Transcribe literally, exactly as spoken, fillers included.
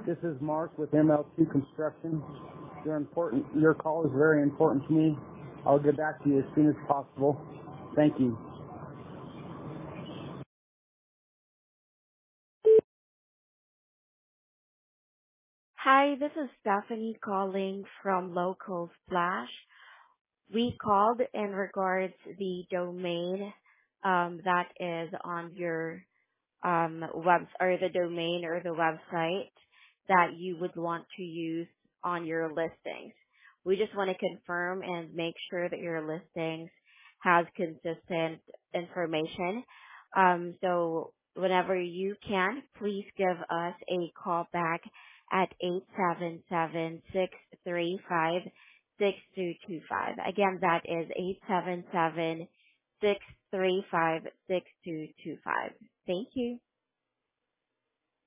This is Mark with M L two Construction. Your important, your call is very important to me. I'll get back to you as soon as possible. Thank you. Hi, this is Stephanie calling from Local Splash. We called in regards the domain um, that is on your um, web or the domain or the website that you would want to use on your listings. We just want to confirm and make sure that your listings has consistent information. Um, so whenever you can, please give us a call back at eight seven seven, six three five, six two two five. Again, that is eight seven seven, six three five, six two two five. Thank you.